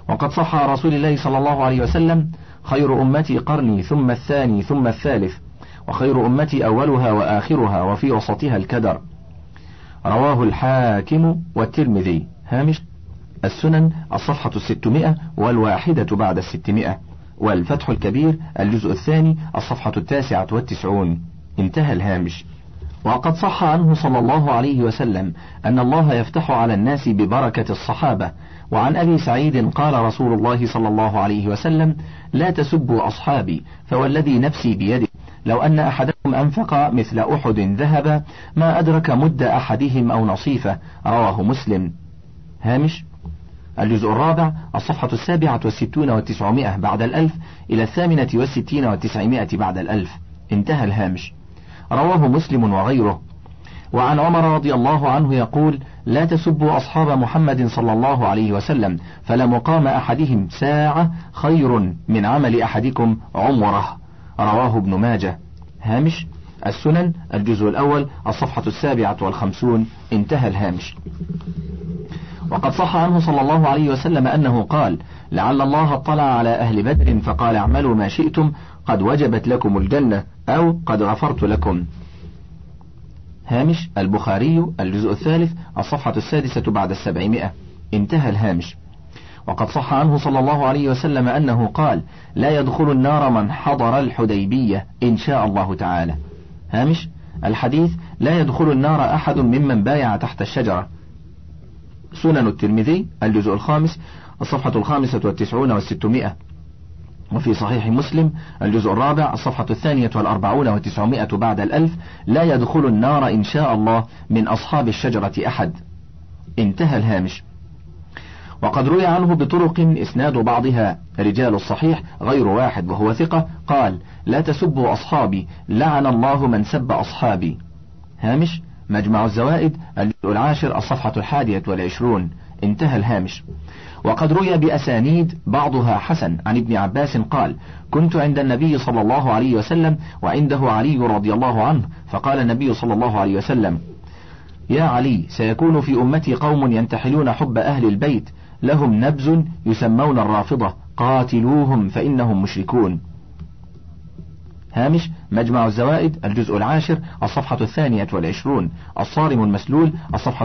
وقد صح عن رسول الله صلى الله عليه وسلم: خير أمتي قرني ثم الثاني ثم الثالث، وخير أمتي أولها وآخرها وفي وسطها الكدر. رواه الحاكم والترمذي. هامش: السنن الصفحة 601 بعد 600، والفتح الكبير الجزء الثاني الصفحة 99. انتهى الهامش. وقد صح عنه صلى الله عليه وسلم أن الله يفتح على الناس ببركة الصحابة. وعن أبي سعيد قال رسول الله صلى الله عليه وسلم: لا تسبوا أصحابي، فوالذي نفسي بيده لو أن أحدكم أنفق مثل أحد ذهبا ما أدرك مد أحدهم أو نصيفه. رواه مسلم. هامش: الجزء الرابع الصفحة 67 و900 بعد 1000 إلى 68 و900 بعد 1000. انتهى الهامش. رواه مسلم وغيره. وعن عمر رضي الله عنه يقول: لا تسبوا أصحاب محمد صلى الله عليه وسلم، فلمقام أحدهم ساعة خير من عمل أحدكم عمره. رواه ابن ماجه. هامش: السنن الجزء الأول الصفحة 57. انتهى الهامش. وقد صح عنه صلى الله عليه وسلم أنه قال: لعل الله اطلع على أهل بدر فقال: اعملوا ما شئتم قد وجبت لكم الجنة، أو قد غفرت لكم. هامش: البخاري الجزء الثالث الصفحة 6 بعد 700. انتهى الهامش. وقد صح عنه صلى الله عليه وسلم أنه قال: لا يدخل النار من حضر الحديبية إن شاء الله تعالى. هامش: الحديث: لا يدخل النار أحد ممن بايع تحت الشجرة. سنن الترمذي الجزء الخامس الصفحة 95 و600. وفي صحيح مسلم الجزء الرابع الصفحة 42 و900 بعد 1000: لا يدخل النار إن شاء الله من أصحاب الشجرة أحد. انتهى الهامش. وقد روي عنه بطرق إسناد بعضها رجال الصحيح غير واحد وهو ثقة قال: لا تسبوا أصحابي، لعن الله من سب أصحابي. هامش: مجمع الزوائد الجزء العاشر الصفحة 21. انتهى الهامش. وقد روي بأسانيد بعضها حسن عن ابن عباس قال: كنت عند النبي صلى الله عليه وسلم وعنده علي رضي الله عنه، فقال النبي صلى الله عليه وسلم: يا علي، سيكون في أمتي قوم ينتحلون حب أهل البيت، لهم نبز يسمون الرافضة، قاتلوهم فإنهم مشركون. هامش: مجمع الزوائد الجزء العاشر الصفحة 22، الصارم المسلول الصفحة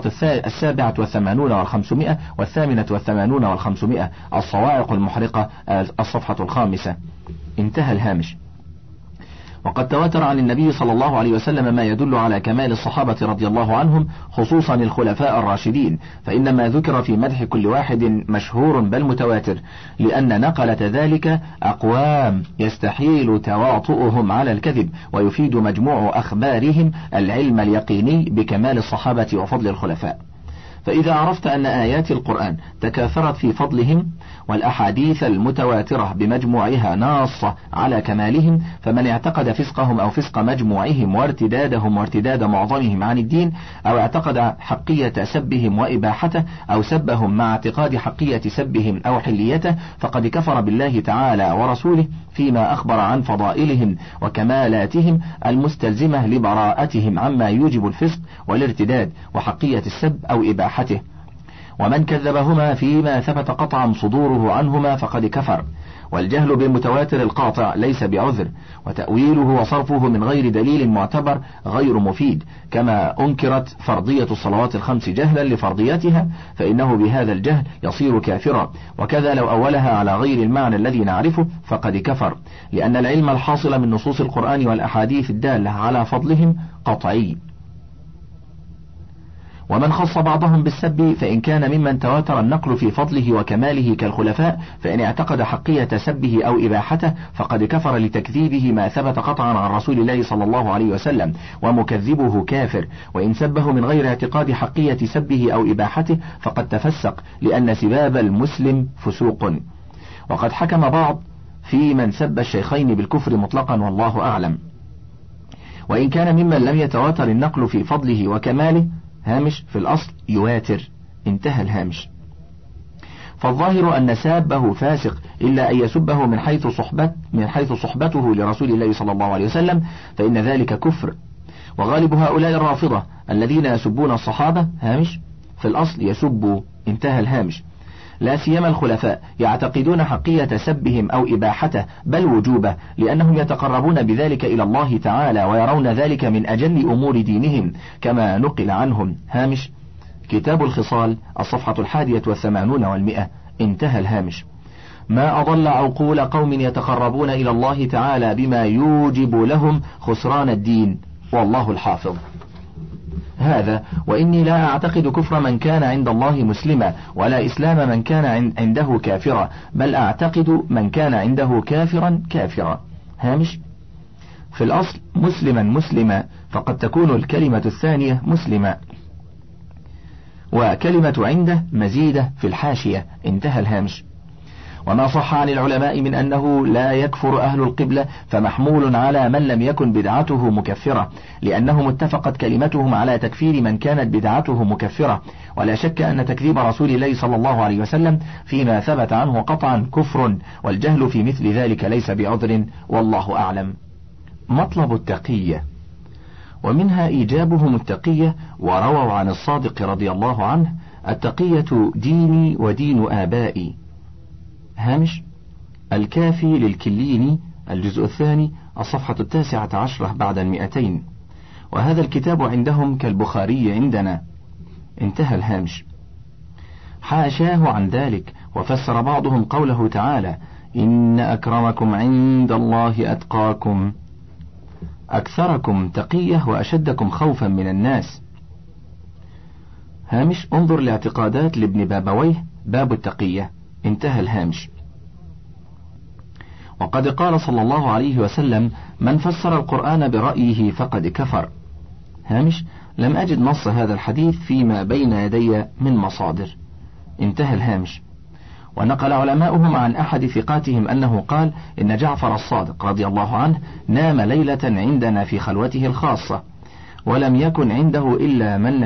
87 و500 و88 و500، الصواعق المحرقة الصفحة 5. انتهى الهامش. وقد تواتر عن النبي صلى الله عليه وسلم ما يدل على كمال الصحابة رضي الله عنهم، خصوصا الخلفاء الراشدين، فإن ما ذكر في مدح كل واحد مشهور بل متواتر، لأن نقلة ذلك أقوام يستحيل تواطؤهم على الكذب، ويفيد مجموع أخبارهم العلم اليقيني بكمال الصحابة وفضل الخلفاء. فإذا عرفت أن آيات القرآن تكاثرت في فضلهم، والأحاديث المتواترة بمجموعها ناصة على كمالهم، فمن اعتقد فسقهم أو فسق مجموعهم وارتدادهم وارتداد معظمهم عن الدين، أو اعتقد حقية سبهم وإباحته، أو سبهم مع اعتقاد حقية سبهم أو حليته، فقد كفر بالله تعالى ورسوله فيما أخبر عن فضائلهم وكمالاتهم المستلزمة لبراءتهم عما يوجب الفسق والارتداد وحقية السب أو إباحته. ومن كذبهما فيما ثبت قطعا صدوره عنهما فقد كفر. والجهل بالمتواتر القاطع ليس بعذر، وتأويله وصرفه من غير دليل معتبر غير مفيد، كما أنكرت فرضية الصلوات الخمس جهلا لفرضيتها، فإنه بهذا الجهل يصير كافرا. وكذا لو أولها على غير المعنى الذي نعرفه فقد كفر، لأن العلم الحاصل من نصوص القرآن والأحاديث الدالة على فضلهم قطعي. ومن خص بعضهم بالسب فإن كان ممن تواتر النقل في فضله وكماله كالخلفاء، فإن اعتقد حقية سبه أو إباحته فقد كفر لتكذيبه ما ثبت قطعا عن رسول الله صلى الله عليه وسلم، ومكذبه كافر. وإن سبه من غير اعتقاد حقية سبه أو إباحته فقد تفسق، لأن سباب المسلم فسوق. وقد حكم بعض في من سب الشيخين بالكفر مطلقا، والله أعلم. وإن كان ممن لم يتواتر النقل في فضله وكماله، هامش في الأصل يواتر. انتهى الهامش. فالظاهر أن سابه فاسق إلا أن يسبه من حيث صحبته لرسول الله صلى الله عليه وسلم، فإن ذلك كفر. وغالب هؤلاء الرافضة الذين يسبون الصحابة، هامش في الأصل يسبوا. انتهى الهامش. لا سيما الخلفاء يعتقدون حقية سبهم أو إباحته بل وجوبه، لأنهم يتقربون بذلك إلى الله تعالى ويرون ذلك من أجل أمور دينهم كما نقل عنهم. هامش كتاب الخصال الصفحة 81 و100. انتهى الهامش. ما أضل عقول قوم يتقربون إلى الله تعالى بما يوجب لهم خسران الدين، والله الحافظ. هذا وإني لا أعتقد كفر من كان عند الله مسلما، ولا إسلام من كان عنده كافرا، بل أعتقد من كان عنده كافرا كافرا. هامش في الأصل مسلما مسلما، فقد تكون الكلمة الثانية مسلما، وكلمة عنده مزيدة في الحاشية. انتهى الهامش. وما صح عن العلماء من أنه لا يكفر أهل القبلة فمحمول على من لم يكن بدعته مكفرة، لأنهم اتفقت كلمتهم على تكفير من كانت بدعته مكفرة، ولا شك أن تكذيب رسول الله صلى الله عليه وسلم فيما ثبت عنه قطعا كفر، والجهل في مثل ذلك ليس بعذر، والله أعلم. مطلب التقية، ومنها إيجابهم التقية، ورووا عن الصادق رضي الله عنه: التقية ديني ودين آبائي. هامش الكافي للكليني الجزء الثاني الصفحة 19 بعد 200، وهذا الكتاب عندهم كالبخاري عندنا. انتهى الهامش. حاشاه عن ذلك، وفسر بعضهم قوله تعالى: إن أكرمكم عند الله أتقاكم، أكثركم تقية وأشدكم خوفا من الناس. هامش انظر لاعتقادات لابن بابويه باب التقية. انتهى الهامش. وقد قال صلى الله عليه وسلم: من فسر القرآن برأيه فقد كفر. هامش لم أجد نص هذا الحديث فيما بين يدي من مصادر. انتهى الهامش. ونقل علماؤهم عن أحد ثقاتهم أنه قال: إن جعفر الصادق رضي الله عنه نام ليلة عندنا في خلوته الخاصة، ولم يكن عنده إلا من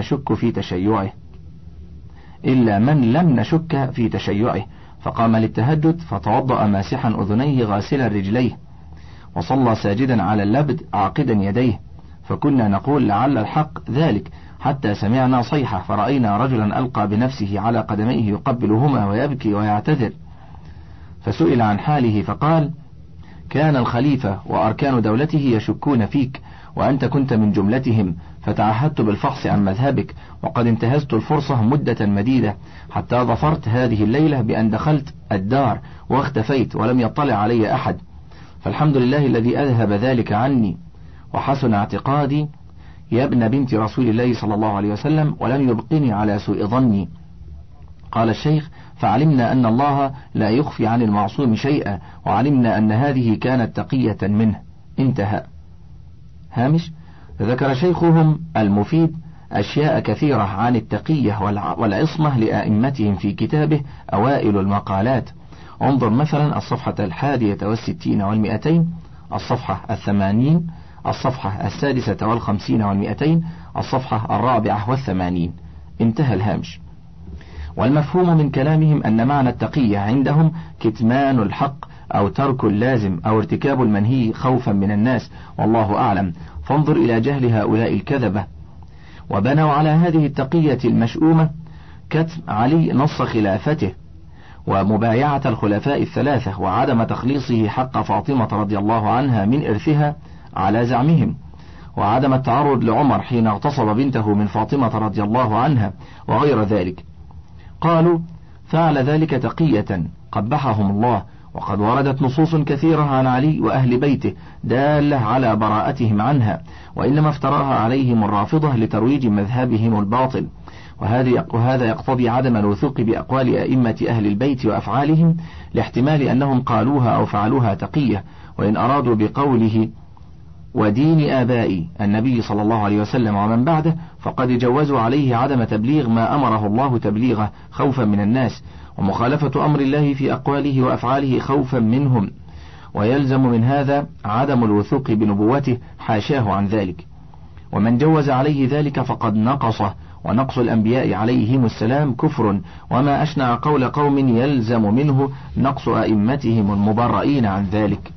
لم نشك في تشيعه، فقام للتهجد فتوضأ ماسحا أذنيه غاسلا رجليه، وصلى ساجدا على اللبد عاقدا يديه، فكنا نقول لعل الحق ذلك، حتى سمعنا صيحة فرأينا رجلا ألقى بنفسه على قدميه يقبلهما ويبكي ويعتذر، فسئل عن حاله فقال: كان الخليفة وأركان دولته يشكون فيك، وأنت كنت من جملتهم، فتعهدت بالفحص عن مذهبك، وقد انتهزت الفرصة مدة مديدة حتى ظفرت هذه الليلة بأن دخلت الدار واختفيت ولم يطلع علي أحد، فالحمد لله الذي أذهب ذلك عني، وحسن اعتقادي يا ابن بنت رسول الله صلى الله عليه وسلم، ولم يبقني على سوء ظني. قال الشيخ: فعلمنا أن الله لا يخفي عن المعصوم شيئا، وعلمنا أن هذه كانت تقية منه. انتهى. هامش ذكر شيخهم المفيد أشياء كثيرة عن التقية والعصمة لأئمتهم في كتابه أوائل المقالات. انظر مثلا الصفحة 61 و200، الصفحة 80، الصفحة 56 و200، الصفحة 84. انتهى الهامش. والمفهوم من كلامهم أن معنى التقية عندهم كتمان الحق أو ترك اللازم أو ارتكاب المنهي خوفا من الناس، والله أعلم. فانظر إلى جهل هؤلاء الكذبة. وبنوا على هذه التقية المشؤومة كتم علي نص خلافته، ومبايعة الخلفاء الثلاثة، وعدم تخليصه حق فاطمة رضي الله عنها من إرثها على زعمهم، وعدم التعرض لعمر حين اغتصب بنته من فاطمة رضي الله عنها، وغير ذلك. قالوا: فعل ذلك تقية قبحهم الله، وقد وردت نصوص كثيرة عن علي وأهل بيته دالة على براءتهم عنها، وإنما افتراها عليهم الرافضة لترويج مذهبهم الباطل، وهذا يقتضي عدم الوثوق بأقوال أئمة أهل البيت وأفعالهم، لاحتمال أنهم قالوها أو فعلوها تقية، وإن أرادوا بقوله ودين آبائي النبي صلى الله عليه وسلم ومن بعده فقد جوزوا عليه عدم تبليغ ما أمره الله تبليغه خوفا من الناس، ومخالفة أمر الله في أقواله وأفعاله خوفا منهم، ويلزم من هذا عدم الوثوق بنبوته حاشاه عن ذلك. ومن جوز عليه ذلك فقد نقصه، ونقص الأنبياء عليهم السلام كفر، وما أشنع قول قوم يلزم منه نقص أئمتهم المبرئين عن ذلك.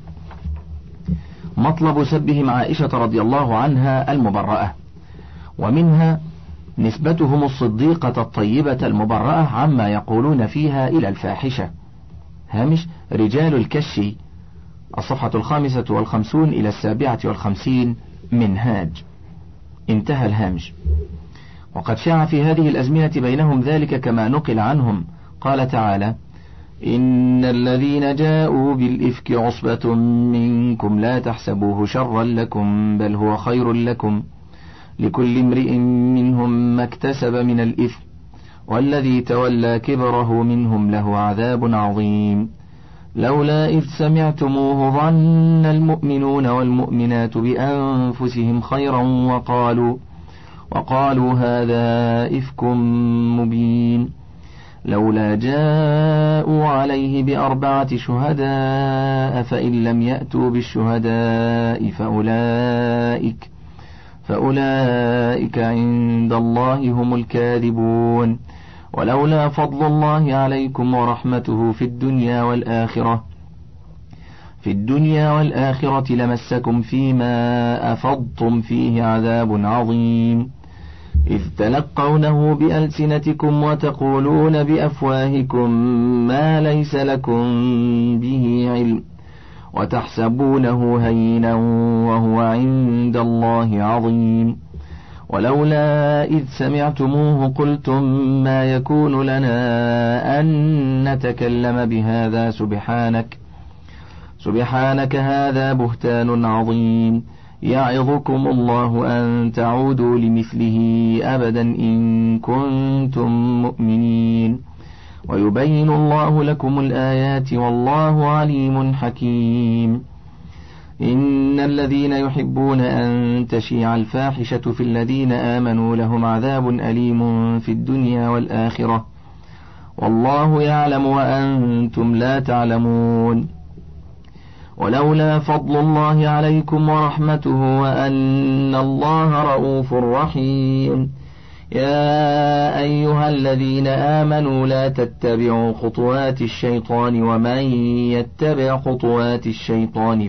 مطلب سبهم عائشة رضي الله عنها المبرأة، ومنها نسبتهم الصديقة الطيبة المبرأة عما يقولون فيها إلى الفاحشة. هامش رجال الكشي، الصفحة 55 إلى 57 منهاج. انتهى الهامش. وقد شاع في هذه الأزمنة بينهم ذلك كما نقل عنهم. قال تعالى: إن الذين جاءوا بالإفك عصبة منكم لا تحسبوه شرا لكم بل هو خير لكم لكل امرئ منهم ما اكتسب من الإثم والذي تولى كبره منهم له عذاب عظيم لولا إذ سمعتموه ظن المؤمنون والمؤمنات بأنفسهم خيرا وقالوا هذا إفك مبين لولا جاءوا عليه ب4 شهداء فإن لم يأتوا بالشهداء فأولئك عند الله هم الكاذبون ولولا فضل الله عليكم ورحمته في الدنيا والآخرة لمسكم فيما أفضتم فيه عذاب عظيم إذ تلقونه بألسنتكم وتقولون بأفواهكم ما ليس لكم به علم وتحسبونه هينا وهو عند الله عظيم ولولا إذ سمعتموه قلتم ما يكون لنا أن نتكلم بهذا سبحانك هذا بهتان عظيم يعظكم الله أن تعودوا لمثله أبدا إن كنتم مؤمنين ويبين الله لكم الآيات والله عليم حكيم إن الذين يحبون أن تشيع الفاحشة في الذين آمنوا لهم عذاب أليم في الدنيا والآخرة والله يعلم وأنتم لا تعلمون ولولا فضل الله عليكم ورحمته وأن الله رؤوف رحيم يا أيها الذين آمنوا لا تتبعوا خطوات الشيطان ومن يتبع خطوات الشيطان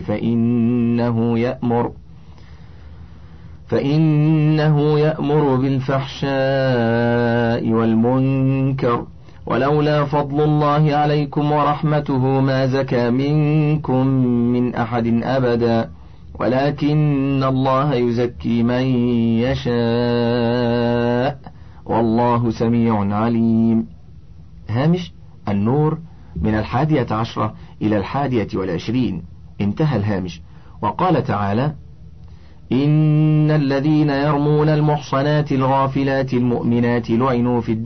فإنه يأمر بالفحشاء والمنكر ولولا فضل الله عليكم ورحمته ما زكى منكم من أحد أبدا ولكن الله يزكي من يشاء والله سميع عليم. هامش النور من 11 إلى 21. انتهى الهامش. وقال تعالى: إن الذين يرمون المحصنات الغافلات المؤمنات لعنوا في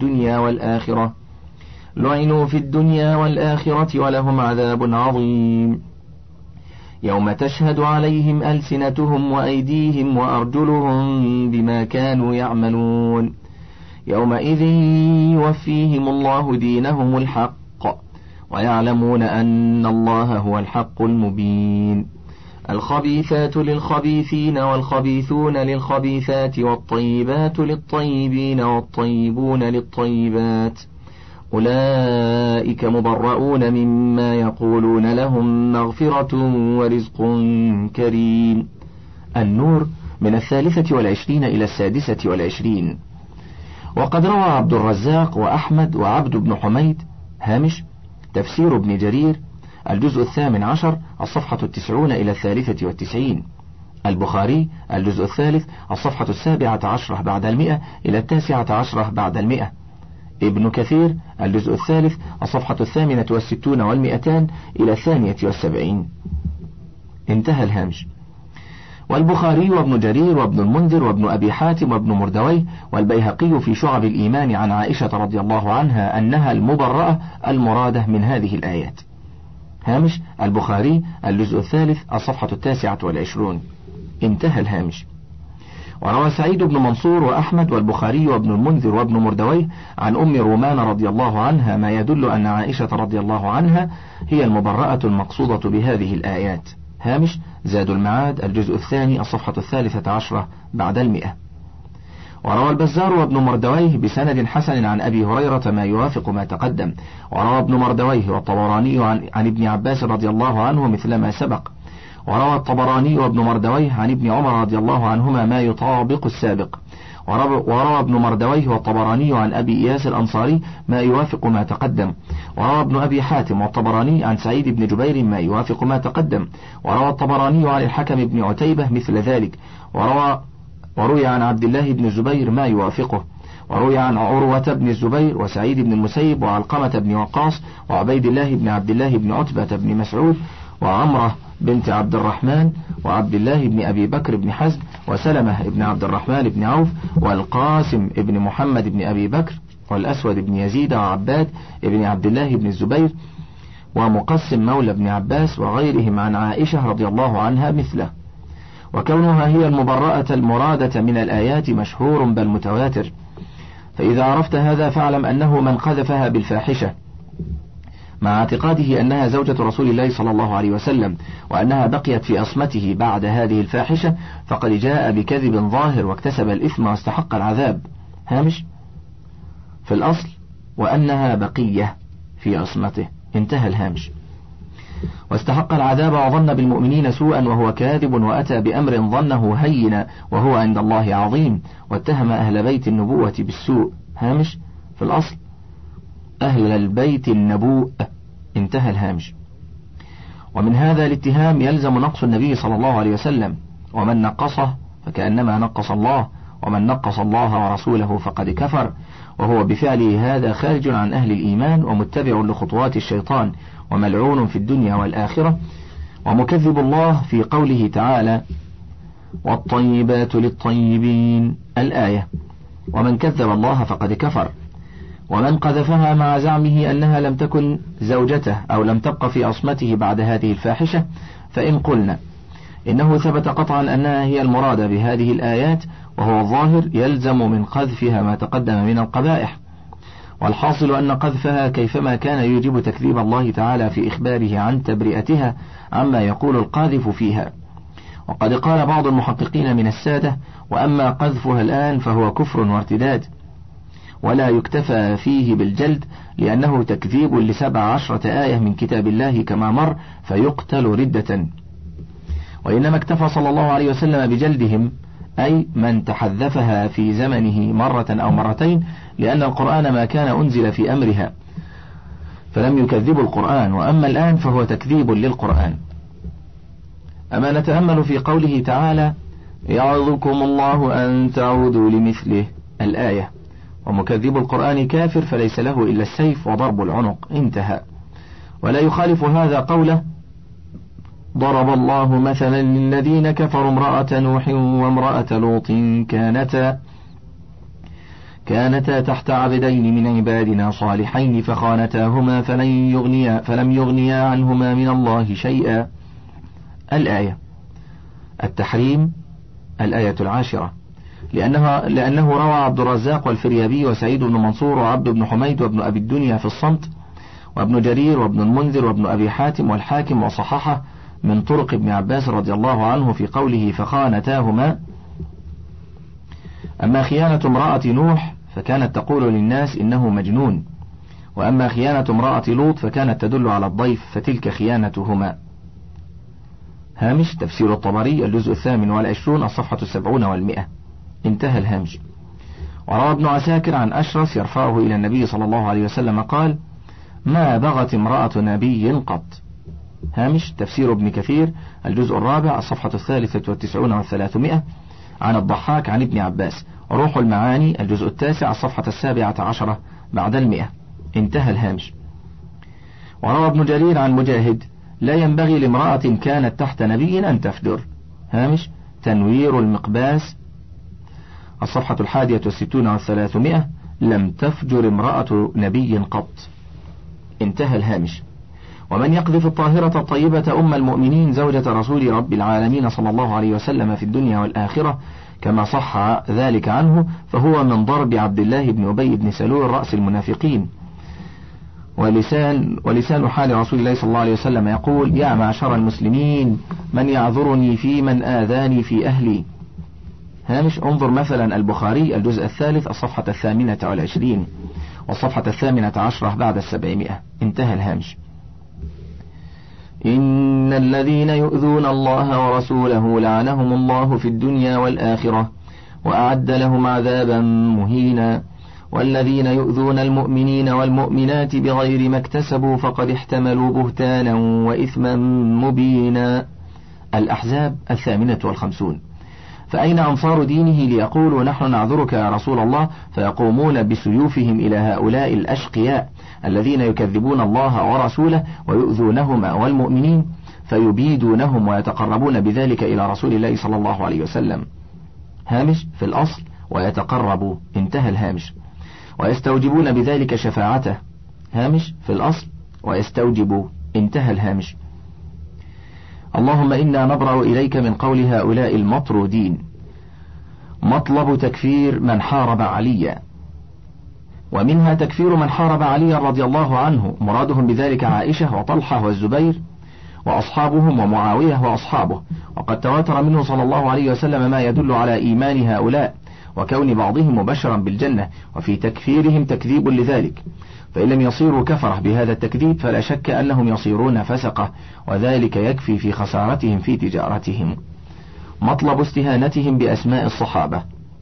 الدنيا والآخرة ولهم عذاب عظيم يوم تشهد عليهم ألسنتهم وأيديهم وأرجلهم بما كانوا يعملون يومئذ يوفيهم الله دينهم الحق ويعلمون أن الله هو الحق المبين الخبيثات للخبيثين والخبيثون للخبيثات والطيبات للطيبين والطيبون للطيبات أولئك مبرؤون مما يقولون لهم مغفرة ورزق كريم. النور من 23 إلى 26. وقد روى عبد الرزاق وأحمد وعبد بن حميد. هامش تفسير ابن جرير الجزء 18 الصفحة 90 إلى 93. البخاري الجزء 3 الصفحة 17 بعد 100 إلى 19 بعد 100. ابن كثير الجزء 3 الصفحة 68 و200 إلى 72. انتهى الهامش. والبخاري وابن جرير وابن المنذر وابن أبي حاتم وابن مردويه والبيهقي في شعب الإيمان عن عائشة رضي الله عنها أنها المبرأة المرادة من هذه الآيات. هامش البخاري الجزء 3 الصفحة 29. انتهى الهامش. وروى سعيد بن منصور وأحمد والبخاري وابن المنذر وابن مردويه عن أم رومان رضي الله عنها ما يدل أن عائشة رضي الله عنها هي المبرأة المقصودة بهذه الآيات. هامش زاد المعاد الجزء 2 الصفحة 13 بعد 100. وروى البزار وابن مردويه بسند حسن عن أبي هريرة ما يوافق ما تقدم. وروى ابن مردويه والطبراني عن ابن عباس رضي الله عنه مثل ما سبق. وروى الطبراني وابن مردويه عن ابن عمر رضي الله عنهما ما يطابق السابق. وروى ابن مردويه والطبراني عن أبي إياس الأنصاري ما يوافق ما تقدم. وروى ابن أبي حاتم والطبراني عن سعيد بن جبير ما يوافق ما تقدم. وروى الطبراني عن الحكم بن عتيبة مثل ذلك. وروي عن عبد الله بن الزبير ما يوافقه. وروي عن عروة بن الزبير وسعيد بن المسيب وعلقمة بن وقاص وعبيد الله بن عبد الله بن عتبة بن مسعود وعمرة بنت عبد الرحمن وعبد الله بن أبي بكر بن حزم وسلمة بن عبد الرحمن بن عوف والقاسم بن محمد بن أبي بكر والأسود بن يزيد وعباد بن عبد الله بن الزبير ومقسم مولى بن عباس وغيرهم عن عائشة رضي الله عنها مثله. وكونها هي المبرأة المرادة من الآيات مشهور بل متواتر. فإذا عرفت هذا فاعلم أنه من قذفها بالفاحشة مع اعتقاده أنها زوجة رسول الله صلى الله عليه وسلم وأنها بقيت في عصمته بعد هذه الفاحشة فقد جاء بكذب ظاهر واكتسب الإثم واستحق العذاب. هامش في الأصل وأنها بقية في عصمته، انتهى الهامش. واستحق العذاب وظن بالمؤمنين سوءا وهو كاذب وأتى بأمر ظنه هينا وهو عند الله عظيم واتهم أهل بيت النبوة بالسوء. هامش في الأصل أهل البيت النبوء، انتهى الهامش. ومن هذا الاتهام يلزم نقص النبي صلى الله عليه وسلم، ومن نقصه فكأنما نقص الله، ومن نقص الله ورسوله فقد كفر، وهو بفعله هذا خارج عن أهل الإيمان ومتبع لخطوات الشيطان وملعون في الدنيا والآخرة ومكذب الله في قوله تعالى والطيبات للطيبين الآية. ومن كذب الله فقد كفر. ومن قذفها مع زعمه أنها لم تكن زوجته أو لم تبق في عصمته بعد هذه الفاحشة فإن قلنا إنه ثبت قطعا أنها هي المرادة بهذه الآيات وهو الظاهر يلزم من قذفها ما تقدم من القبائح. والحاصل أن قذفها كيفما كان يوجب تكذيب الله تعالى في إخباره عن تبرئتها عما يقول القاذف فيها. وقد قال بعض المحققين من السادة وأما قذفها الآن فهو كفر وارتداد ولا يكتفى فيه بالجلد لأنه تكذيب ل17 آية من كتاب الله كما مر فيقتل ردة. وإنما اكتفى صلى الله عليه وسلم بجلدهم أي من تحذفها في زمنه مرة أو مرتين لأن القرآن ما كان أنزل في أمرها فلم يكذبوا القرآن، وأما الآن فهو تكذيب للقرآن. أما نتأمل في قوله تعالى يعظكم الله أن تعودوا لمثله الآية. ومكذب القرآن كافر فليس له إلا السيف وضرب العنق، انتهى. ولا يخالف هذا قوله ضرب الله مثلا للذين كفروا امرأة نوح وامرأة لوط كانتا تحت عبدين من عبادنا صالحين فخانتاهما فلم يغنيا عنهما من الله شيئا الآية. التحريم الآية 10 لأنه روى عبد الرزاق والفريابي وسعيد بن منصور وعبد بن حميد وابن أبي الدنيا في الصمت وابن جرير وابن المنذر وابن أبي حاتم والحاكم وصححه من طرق ابن عباس رضي الله عنه في قوله فخانتاهما. أما خيانة امرأة نوح فكانت تقول للناس إنه مجنون، وأما خيانة امرأة لوط فكانت تدل على الضيف فتلك خيانتهما. هامش تفسير الطبري الجزء 28 الصفحة 70 و100، انتهى الهامش. وروى ابن عساكر عن أشرس يرفعه إلى النبي صلى الله عليه وسلم قال ما بغت امرأة نبي قط. هامش تفسير ابن كثير الجزء 4 الصفحة 93 و300 عن الضحاك عن ابن عباس. روح المعاني الجزء 9 الصفحة 17 بعد 100، انتهى الهامش. وروى ابن جرير عن مجاهد لا ينبغي لامرأة كانت تحت نبي أن تفجر. هامش تنوير المقباس الصفحة 61 و300 لم تفجر امرأة نبي قط، انتهى الهامش. ومن يقذف الطاهرة الطيبة أم المؤمنين زوجة رسول رب العالمين صلى الله عليه وسلم في الدنيا والآخرة كما صح ذلك عنه فهو من ضرب عبد الله بن أبي بن سلول رأس المنافقين. ولسان حال رسول الله صلى الله عليه وسلم يقول يا معشر المسلمين من يعذرني في من آذاني في أهلي. هامش انظر مثلا البخاري الجزء 3 الصفحة 28 والصفحة 18 بعد 700، انتهى الهامش. إن الذين يؤذون الله ورسوله لعنهم الله في الدنيا والآخرة وأعد لهم عذابا مهينا. والذين يؤذون المؤمنين والمؤمنات بغير ما اكتسبوا فقد احتملوا بهتانا وإثما مبينا. الأحزاب 58. فأين أنصار دينه ليقولوا نحن نعذرك يا رسول الله، فيقومون بسيوفهم إلى هؤلاء الأشقياء الذين يكذبون الله ورسوله ويؤذونهما والمؤمنين، فيبيدونهم ويتقربون بذلك إلى رسول الله صلى الله عليه وسلم. هامش في الأصل ويتقرب، انتهى الهامش. ويستوجبون بذلك شفاعته، هامش في الأصل ويستوجب، انتهى الهامش. اللهم إنا نبرأ إليك من قول هؤلاء المطرودين. مطلب تكفير من حارب عليا. ومنها تكفير من حارب عليا رضي الله عنه، مرادهم بذلك عائشة وطلحة والزبير وأصحابهم ومعاوية وأصحابه. وقد تواتر منه صلى الله عليه وسلم ما يدل على إيمان هؤلاء وكون بعضهم مبشرا بالجنة، وفي تكفيرهم تكذيب لذلك، فإن لم يصيروا كفرة بهذا التكذيب فلا شك أنهم يصيرون فسقة، وذلك يكفي في خسارتهم في تجارتهم. مطلب استهانتهم بأسماء الصحابة.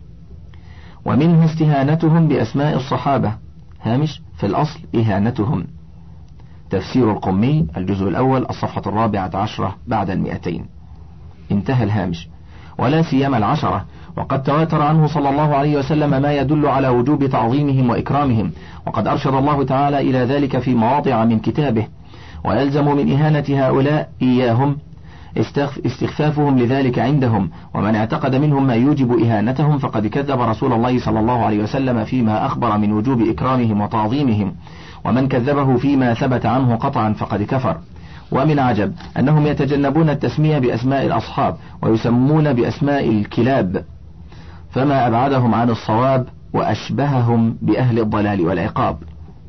ومنه استهانتهم بأسماء الصحابة، هامش في الأصل إهانتهم. تفسير القمي الجزء الأول الصفحة 14 بعد 200، انتهى الهامش. ولا سيما 10. وقد تواتر عنه صلى الله عليه وسلم ما يدل على وجوب تعظيمهم وإكرامهم، وقد أرشد الله تعالى إلى ذلك في مواضع من كتابه. ويلزم من إهانة هؤلاء إياهم استخفافهم لذلك عندهم، ومن اعتقد منهم ما يوجب إهانتهم فقد كذب رسول الله صلى الله عليه وسلم فيما أخبر من وجوب إكرامهم وتعظيمهم، ومن كذبه فيما ثبت عنه قطعا فقد كفر. ومن عجب أنهم يتجنبون التسمية بأسماء الأصحاب ويسمون بأسماء الكلاب، فما أبعدهم عن الصواب وأشبههم بأهل الضلال والعقاب.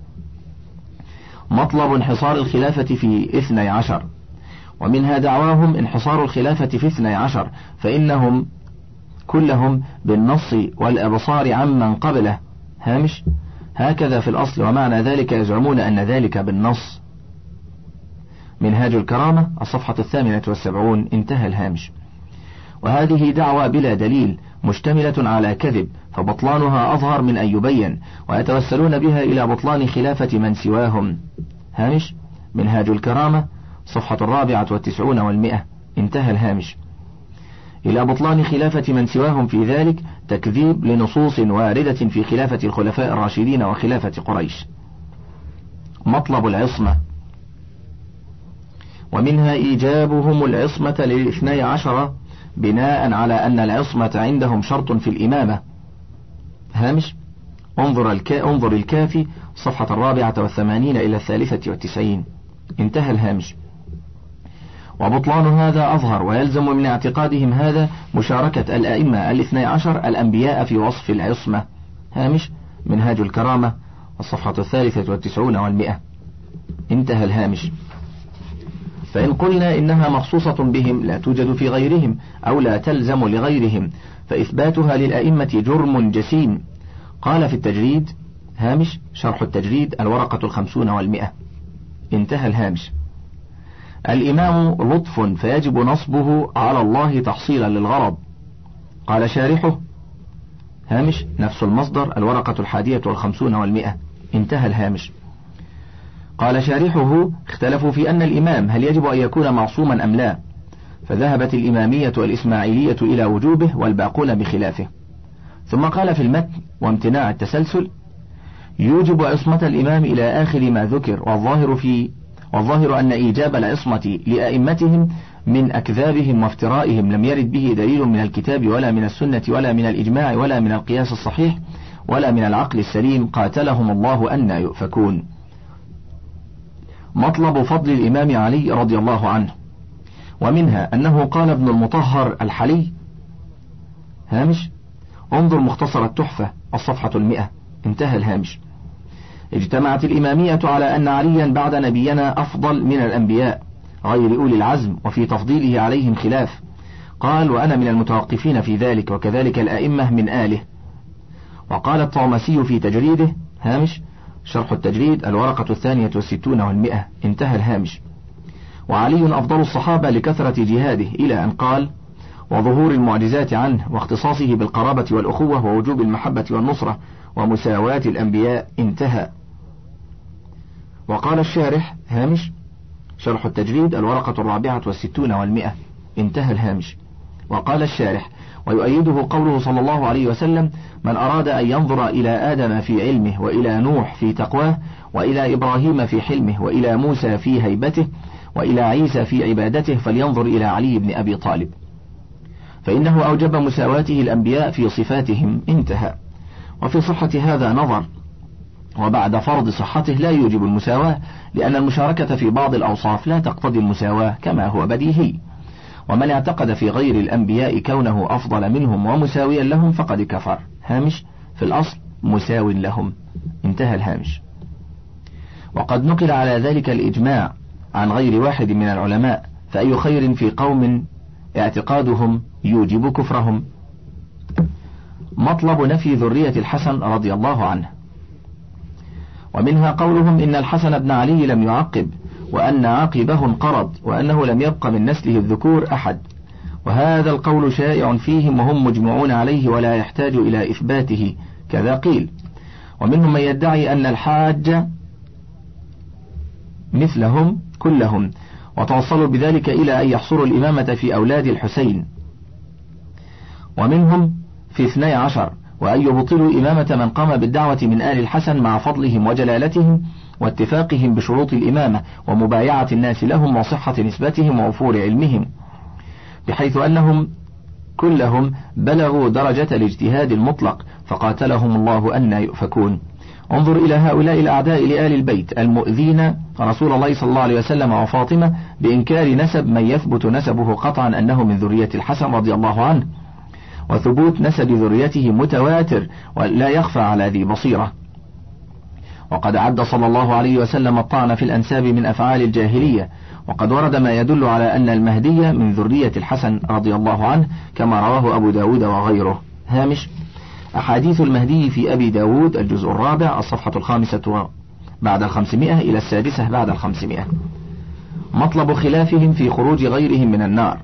مطلب انحصار الخلافة في 12. ومنها دعواهم انحصار الخلافة في 12، فإنهم كلهم بالنص والأبصار عمن قبله، هامش هكذا في الأصل، ومعنى ذلك يزعمون أن ذلك بالنص. منهاج الكرامة الصفحة 78، انتهى الهامش. وهذه دعوة بلا دليل مشتملة على كذب، فبطلانها أظهر من أن يبين، ويتوسلون بها إلى بطلان خلافة من سواهم، هامش منهاج الكرامة صفحة 94 و100، انتهى الهامش. إلى بطلان خلافة من سواهم في ذلك تكذيب لنصوص واردة في خلافة الخلفاء الراشدين وخلافة قريش. مطلب العصمة. ومنها إيجابهم العصمة ل12 بناء على أن العصمة عندهم شرط في الإمامة، هامش انظر الكافي صفحة 84 إلى 93، انتهى الهامش. وبطلان هذا أظهر، ويلزم من اعتقادهم هذا مشاركة الأئمة 12 الأنبياء في وصف العصمة، هامش منهاج الكرامة الصفحة 93 و100، انتهى الهامش. فإن قلنا إنها مخصوصة بهم لا توجد في غيرهم أو لا تلزم لغيرهم، فإثباتها للأئمة جرم جسيم. قال في التجريد، هامش شرح التجريد الورقة 50 و100، انتهى الهامش. الإمام لطف فيجب نصبه على الله تحصيلا للغرض. قال شارحه، هامش نفس المصدر الورقة 51 و100، انتهى الهامش. قال شارحه اختلفوا في أن الإمام هل يجب أن يكون معصوما أم لا، فذهبت الإمامية والإسماعيلية إلى وجوبه والباقون بخلافه. ثم قال في المتن وامتناع التسلسل يوجب عصمة الإمام إلى آخر ما ذكر، والظاهر أن إيجاب العصمة لأئمتهم من أكذابهم وافترائهم لم يرد به دليل من الكتاب ولا من السنة ولا من الإجماع ولا من القياس الصحيح ولا من العقل السليم، قاتلهم الله أن يؤفكون. مطلب فضل الإمام علي رضي الله عنه. ومنها أنه قال ابن المطهر الحلي، هامش انظر مختصر التحفة الصفحة 100، انتهى الهامش. اجتمعت الإمامية على أن عليا بعد نبينا أفضل من الأنبياء غير أولي العزم، وفي تفضيله عليهم خلاف. قال وأنا من المتوقفين في ذلك، وكذلك الأئمة من آله. وقال الطعمسي في تجريده، هامش شرح التجريد الورقة 62 و100، انتهى الهامش. وعلي أفضل الصحابة لكثرة جهاده، إلى أن قال وظهور المعجزات عنه واختصاصه بالقرابة والأخوة ووجوب المحبة والنصرة ومساواة الأنبياء. انتهى. وقال الشارح هامش شرح التجريد الورقة 64 و100. انتهى الهامش. وقال الشارح ويؤيده قوله صلى الله عليه وسلم من أراد أن ينظر إلى آدم في علمه وإلى نوح في تقواه وإلى إبراهيم في حلمه وإلى موسى في هيبته وإلى عيسى في عبادته فلينظر إلى علي بن أبي طالب فإنه أوجب مساواته الأنبياء في صفاتهم. انتهى. وفي صحة هذا نظر، وبعد فرض صحته لا يوجب المساواة، لأن المشاركة في بعض الأوصاف لا تقتضي المساواة كما هو بديهي. ومن اعتقد في غير الأنبياء كونه أفضل منهم ومساويا لهم فقد كفر. هامش في الأصل مساو لهم. انتهى الهامش. وقد نقل على ذلك الإجماع عن غير واحد من العلماء، فأي خير في قوم اعتقادهم يوجب كفرهم. مطلب نفي ذرية الحسن رضي الله عنه. ومنها قولهم إن الحسن بن علي لم يعقب، وأن عقبه انقرض، وأنه لم يبق من نسله الذكور أحد، وهذا القول شائع فيهم وهم مجمعون عليه ولا يحتاج إلى إثباته، كذا قيل. ومنهم من يدعي أن الحاج مثلهم كلهم، وتوصلوا بذلك إلى أن يحصروا الإمامة في أولاد الحسين. ومنهم في 12 وأن يبطلوا إمامة من قام بالدعوة من آل الحسن مع فضلهم وجلالتهم واتفاقهم بشروط الإمامة ومبايعة الناس لهم وصحة نسبتهم ووفور علمهم، بحيث أنهم كلهم بلغوا درجة الاجتهاد المطلق فقاتلهم الله أن يؤفكون. انظر إلى هؤلاء الأعداء لآل البيت المؤذين رسول الله صلى الله عليه وسلم وفاطمة بإنكار نسب من يثبت نسبه قطعا أنه من ذرية الحسن رضي الله عنه، وثبوت نسب ذريته متواتر ولا يخفى على ذي بصيرة. وقد عد صلى الله عليه وسلم الطعن في الأنساب من أفعال الجاهلية، وقد ورد ما يدل على أن المهدي من ذرية الحسن رضي الله عنه كما رواه أبو داود وغيره. هامش أحاديث المهدي في أبي داود الجزء 4 الصفحة 5 بعد 500 إلى 6 بعد 500. مطلب خلافهم في خروج غيرهم من النار.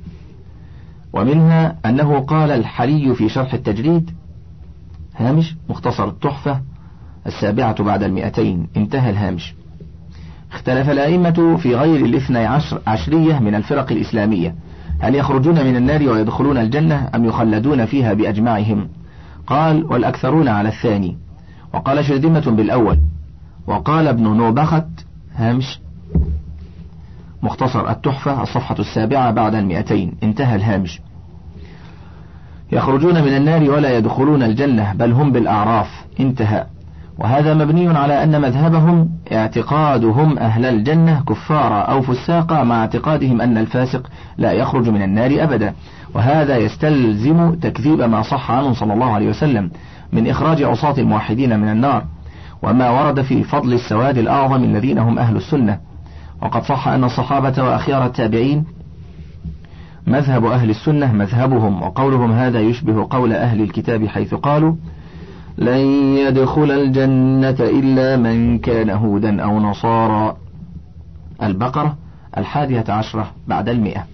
ومنها أنه قال الحلي في شرح التجريد هامش مختصر التحفة 7 بعد 200. انتهى الهامش. اختلف الأئمة في غير 12 من الفرق الإسلامية هل يخرجون من النار ويدخلون الجنة أم يخلدون فيها بأجمعهم؟ قال والأكثرون على الثاني، وقال شرذمة بالأول، وقال ابن نوبخت هامش مختصر التحفة الصفحة 7 بعد 200. انتهى الهامش. يخرجون من النار ولا يدخلون الجنة بل هم بالأعراف. انتهى. وهذا مبني على أن مذهبهم اعتقادهم أهل الجنة كفارا أو فساقا مع اعتقادهم أن الفاسق لا يخرج من النار أبدا، وهذا يستلزم تكذيب ما صح عنه صلى الله عليه وسلم من إخراج عصاة الموحدين من النار، وما ورد في فضل السواد الأعظم الذين هم أهل السنة. وقد صح أن الصحابة وأخيار التابعين مذهب أهل السنة مذهبهم، وقولهم هذا يشبه قول أهل الكتاب حيث قالوا لن يدخل الجنة إلا من كان هودا أو نصارى. البقرة 11 بعد 100.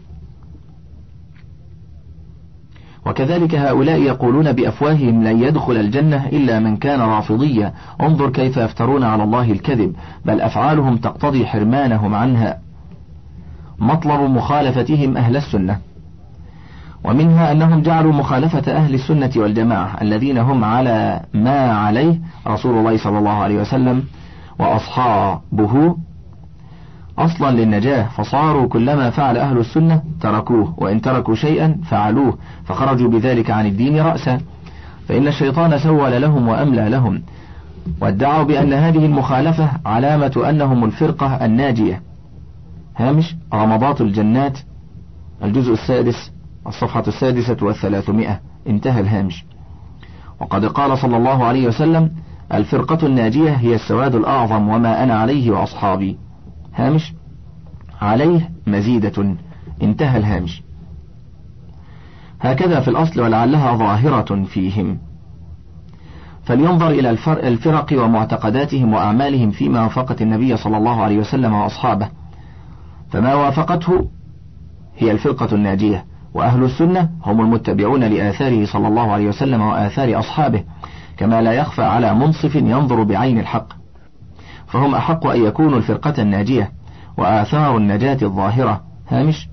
وكذلك هؤلاء يقولون بأفواههم لن يدخل الجنة إلا من كان رافضيا. انظر كيف يفترون على الله الكذب، بل أفعالهم تقتضي حرمانهم عنها. مطلب مخالفتهم أهل السنة. ومنها أنهم جعلوا مخالفة أهل السنة والجماعة الذين هم على ما عليه رسول الله صلى الله عليه وسلم وأصحابه أصلا للنجاة، فصاروا كلما فعل أهل السنة تركوه، وإن تركوا شيئا فعلوه، فخرجوا بذلك عن الدين رأسا، فإن الشيطان سول لهم وأملى لهم، وادعوا بأن هذه المخالفة علامة أنهم الفرقة الناجية. هامش رمضات الجنات الجزء 6 الصفحة 6 و300. انتهى الهامش. وقد قال صلى الله عليه وسلم الفرقة الناجية هي السواد الأعظم وما أنا عليه وأصحابي. هامش عليه مزيدة. انتهى الهامش. هكذا في الأصل ولعلها ظاهرة فيهم. فلينظر إلى الفرق ومعتقداتهم وأعمالهم فيما وافقت النبي صلى الله عليه وسلم وأصحابه، فما وافقته هي الفرقة الناجية، وأهل السنة هم المتبعون لآثاره صلى الله عليه وسلم وآثار أصحابه، كما لا يخفى على منصف ينظر بعين الحق، فهم أحق أن يكونوا الفرقة الناجية وآثار النجاة الظاهرة. هامش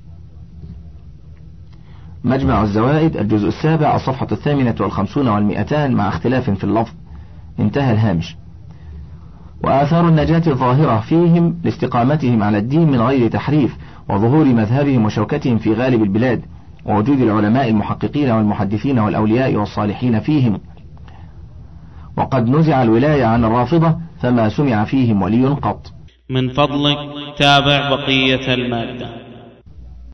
مجمع الزوائد الجزء 7 الصفحة 58 و200 مع اختلاف في اللفظ. انتهى الهامش. وآثار النجاة الظاهرة فيهم لاستقامتهم على الدين من غير تحريف، وظهور مذهبهم وشوكتهم في غالب البلاد، ووجود العلماء المحققين والمحدثين والأولياء والصالحين فيهم. وقد نزع الولاية عن الرافضة فما سمع فيهم ولي قط. من فضلك تابع بقية المادة.